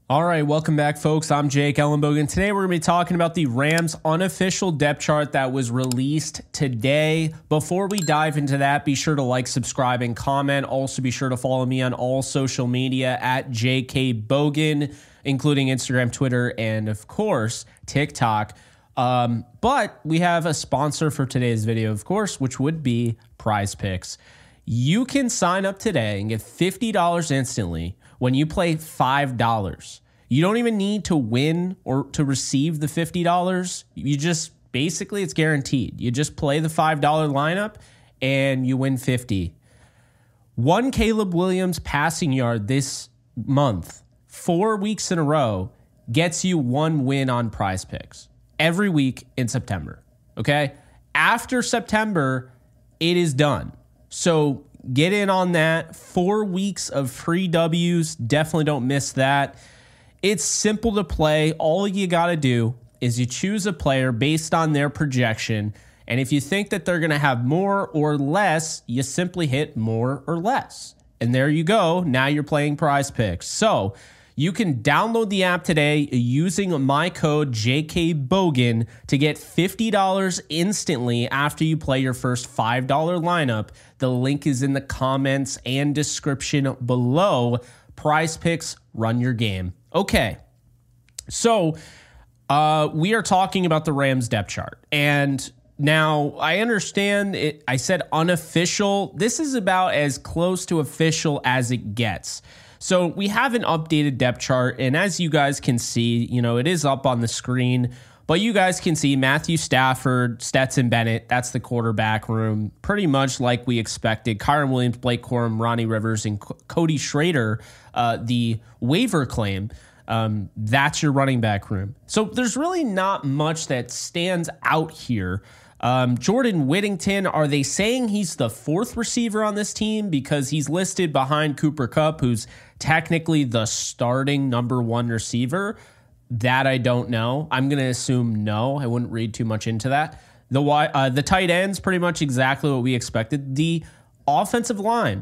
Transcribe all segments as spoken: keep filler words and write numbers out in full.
All right, welcome back, folks. I'm Jake Ellenbogen. Today we're going to be talking about the Rams' unofficial depth chart that was released today. Before we dive into that, be sure to like, subscribe, and comment. Also, be sure to follow me on all social media at J K Bogan, including Instagram, Twitter, and, of course, TikTok. Um, but we have a sponsor for today's video, of course, which would be Prize Picks. You can sign up today and get fifty dollars instantly when you play five dollars. You don't even need to win or to receive the fifty dollars. You just, basically, it's guaranteed. You just play the five dollar lineup and you win fifty. One Caleb Williams passing yard this month, four weeks in a row, gets you one win on Prize Picks every week in September, okay? After September, it is done. So get in on that. Four weeks of free W's. Definitely don't miss that. It's simple to play. All you got to do is you choose a player based on their projection. And if you think that they're going to have more or less, you simply hit more or less. And there you go. Now you're playing Prize Picks. So you can download the app today using my code J K Bogan to get fifty dollars instantly after you play your first five dollar lineup. The link is in the comments and description below. Prize Picks, run your game. Okay, so uh, we are talking about the Rams depth chart. And now I understand it. I said unofficial. This is about as close to official as it gets. So we have an updated depth chart, and as you guys can see, you know, it is up on the screen, but you guys can see Matthew Stafford, Stetson Bennett, that's the quarterback room, pretty much like we expected. Kyren Williams, Blake Corum, Ronnie Rivers, and C- Cody Schrader, uh, the waiver claim, um, that's your running back room. So there's really not much that stands out here. Um, Jordan Whittington, are they saying he's the fourth receiver on this team because he's listed behind Cooper Kupp, who's technically the starting number one receiver? That I don't know. I'm going to assume no. I wouldn't read too much into that. The uh, the tight end's pretty much exactly what we expected. The offensive line,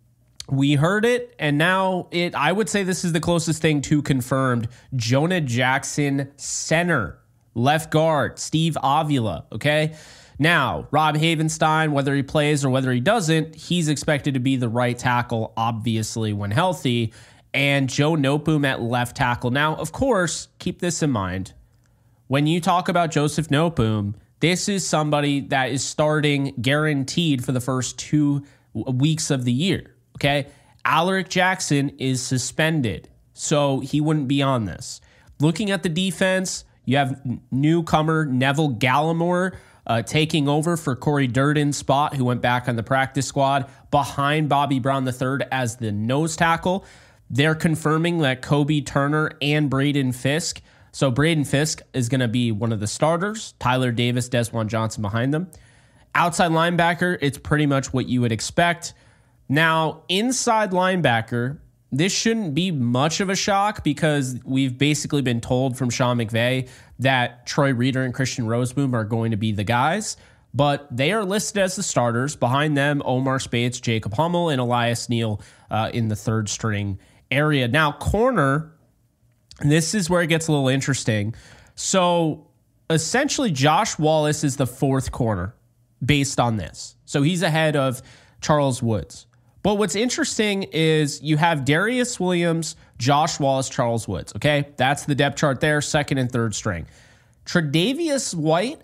we heard it, and now it. I would say this is the closest thing to confirmed. Jonah Jackson, center. Left guard, Steve Avila, okay? Now, Rob Havenstein, whether he plays or whether he doesn't, he's expected to be the right tackle, obviously, when healthy. And Joe Noteboom at left tackle. Now, of course, keep this in mind. When you talk about Joseph Noteboom, this is somebody that is starting guaranteed for the first two weeks of the year, okay? Alaric Jackson is suspended, so he wouldn't be on this. Looking at the defense, you have newcomer Neville Gallimore uh, taking over for Corey Durden's spot, who went back on the practice squad behind Bobby Brown the third as the nose tackle. They're confirming that Kobe Turner and Braden Fisk. So Braden Fisk is going to be one of the starters. Tyler Davis, Desjuan Johnson behind them. Outside linebacker, it's pretty much what you would expect. Now, inside linebacker, this shouldn't be much of a shock because we've basically been told from Sean McVay that Troy Reeder and Christian Rozeboom are going to be the guys, but they are listed as the starters. Behind them, Omar Speights, Jacob Hummel, and Elias Neal uh, in the third string area. Now, corner, this is where it gets a little interesting. So, essentially, Josh Wallace is the fourth corner based on this. So, he's ahead of Charles Woods. But what's interesting is you have Darius Williams, Josh Wallace, Charles Woods, okay? That's the depth chart there, second and third string. Tre'Davious White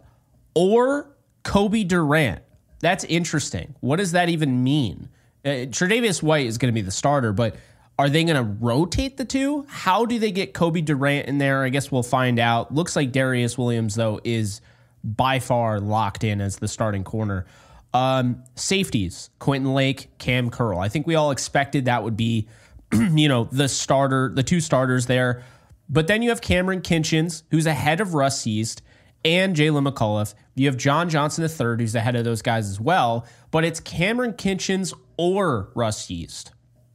or Kobe Durant. That's interesting. What does that even mean? Uh, Tre'Davious White is going to be the starter, but are they going to rotate the two? How do they get Kobe Durant in there? I guess we'll find out. Looks like Darius Williams, though, is by far locked in as the starting corner. Um, safeties, Quentin Lake, Cam Curl. I think we all expected that would be, you know, the starter, the two starters there. But then you have Cameron Kinchins, who's ahead of Russ Yeast, and Jalen McCullough. You have John Johnson the third, who's ahead of those guys as well. But it's Cameron Kinchins or Russ Yeast.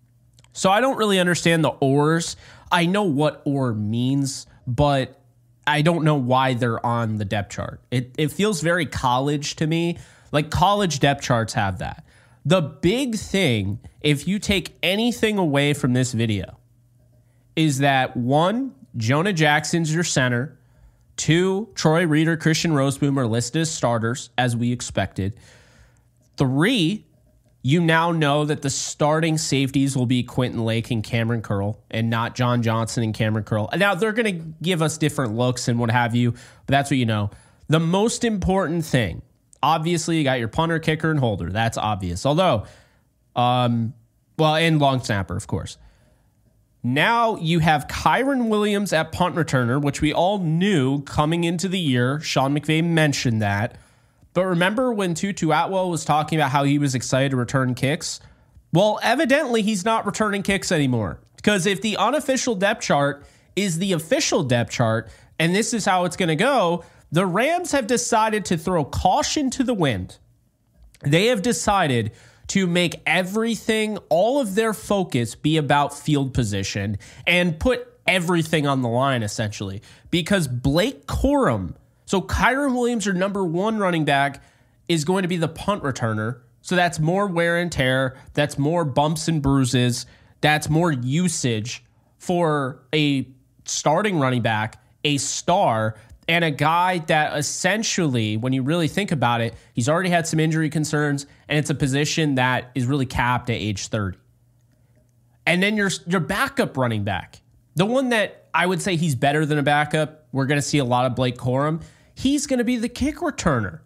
So I don't really understand the ors. I know what or means, but I don't know why they're on the depth chart. It it feels very college to me. Like college depth charts have that. The big thing, if you take anything away from this video, is that one, Jonah Jackson's your center. Two, Troy Reeder, Christian Roseboom are listed as starters, as we expected. Three, you now know that the starting safeties will be Quentin Lake and Cameron Curl and not John Johnson and Cameron Curl. Now, they're going to give us different looks and what have you, but that's what you know. The most important thing, obviously, you got your punter, kicker, and holder. That's obvious. Although, um, well, and long snapper, of course. Now you have Kyren Williams at punt returner, which we all knew coming into the year. Sean McVay mentioned that. But remember when Tutu Atwell was talking about how he was excited to return kicks? Well, evidently he's not returning kicks anymore. Because if the unofficial depth chart is the official depth chart, and this is how it's going to go, the Rams have decided to throw caution to the wind. They have decided to make everything, all of their focus be about field position and put everything on the line, essentially. Because Blake Corum, so Kyren Williams, your number one running back, is going to be the punt returner. So that's more wear and tear. That's more bumps and bruises. That's more usage for a starting running back, a star, and a guy that essentially, when you really think about it, he's already had some injury concerns, and it's a position that is really capped at age thirty. And then your, your backup running back, the one that I would say he's better than a backup, we're going to see a lot of Blake Corum, he's going to be the kick returner.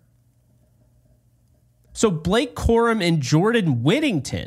So Blake Corum and Jordan Whittington,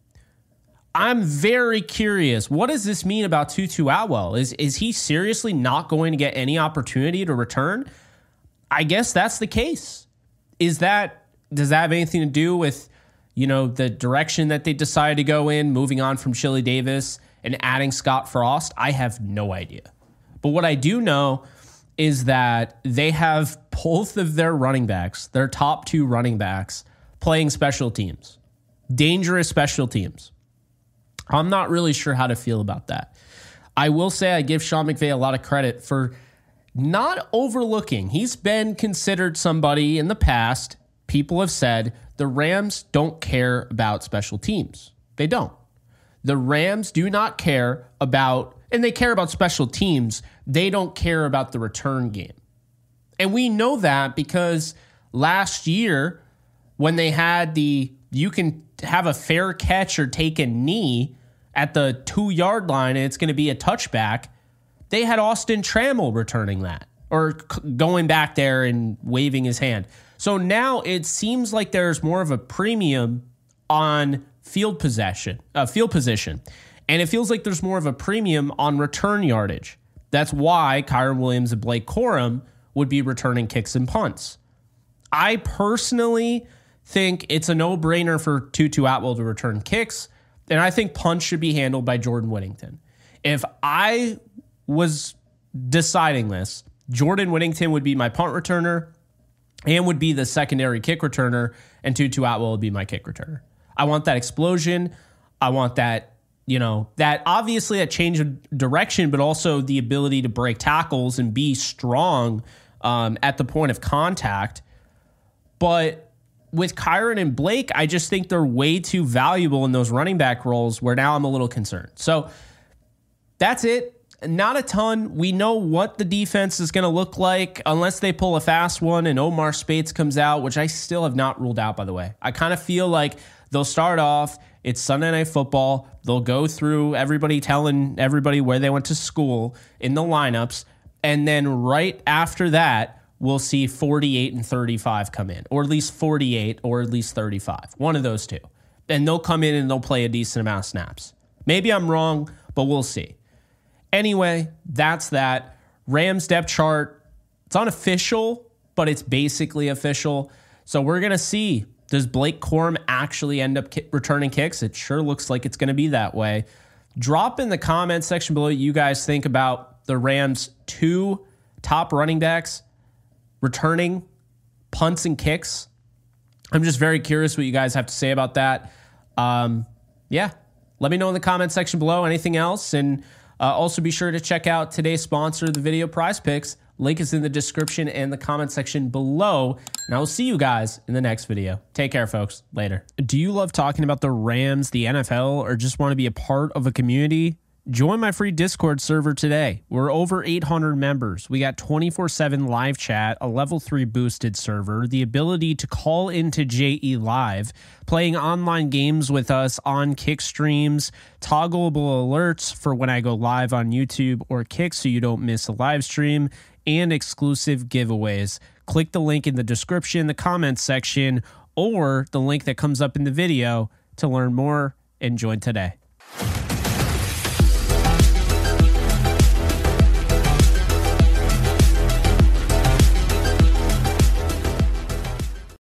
I'm very curious. What does this mean about Tutu Atwell? Is is he seriously not going to get any opportunity to return? I guess that's the case. Is that, does that have anything to do with, you know, the direction that they decided to go in, moving on from Chili Davis and adding Scott Frost? I have no idea. But what I do know is that they have both of their running backs, their top two running backs, playing special teams, dangerous special teams. I'm not really sure how to feel about that. I will say I give Sean McVay a lot of credit for not overlooking. He's been considered somebody in the past. People have said the Rams don't care about special teams. They don't. The Rams do not care about, and they care about special teams. They don't care about the return game. And we know that because last year when they had the, you can have a fair catch or take a knee at the two-yard line and it's going to be a touchback, they had Austin Trammell returning that or c- going back there and waving his hand. So now it seems like there's more of a premium on field possession, uh, field position, and it feels like there's more of a premium on return yardage. That's why Kyren Williams and Blake Corum would be returning kicks and punts. I personally think it's a no-brainer for Tutu Atwell to return kicks, and I think punts should be handled by Jordan Whittington. If I was deciding this, Jordan Whittington would be my punt returner and would be the secondary kick returner, and Tutu Atwell would be my kick returner. I want that explosion. I want that, you know, that obviously that change of direction, but also the ability to break tackles and be strong um, at the point of contact. But with Kyren and Blake, I just think they're way too valuable in those running back roles where now I'm a little concerned. So that's it. Not a ton. We know what the defense is going to look like unless they pull a fast one and Omar Speights comes out, which I still have not ruled out, by the way. I kind of feel like they'll start off. It's Sunday Night Football. They'll go through everybody telling everybody where they went to school in the lineups. And then right after that, we'll see forty-eight and thirty-five come in, or at least forty-eight or at least thirty-five. One of those two. And they'll come in and they'll play a decent amount of snaps. Maybe I'm wrong, but we'll see. Anyway, that's that. Rams depth chart. It's unofficial, but it's basically official. So we're going to see, does Blake Corum actually end up ki- returning kicks? It sure looks like it's going to be that way. Drop in the comments section below what you guys think about the Rams' two top running backs returning punts and kicks. I'm just very curious what you guys have to say about that. Um, yeah, let me know in the comment section below. Anything else? And uh, also be sure to check out today's sponsor of the video, Prize Picks. Link is in the description and the comment section below. And I will see you guys in the next video. Take care, folks. Later. Do you love talking about the Rams, the N F L, or just want to be a part of a community Join my free Discord server today. We're over eight hundred members. We got twenty-four seven live chat, a level three boosted server, the ability to call into J E Live, playing online games with us on Kick streams, toggleable alerts for when I go live on YouTube or Kick so you don't miss a live stream, and exclusive giveaways. Click the link in the description, the comments section, or the link that comes up in the video to learn more and join today.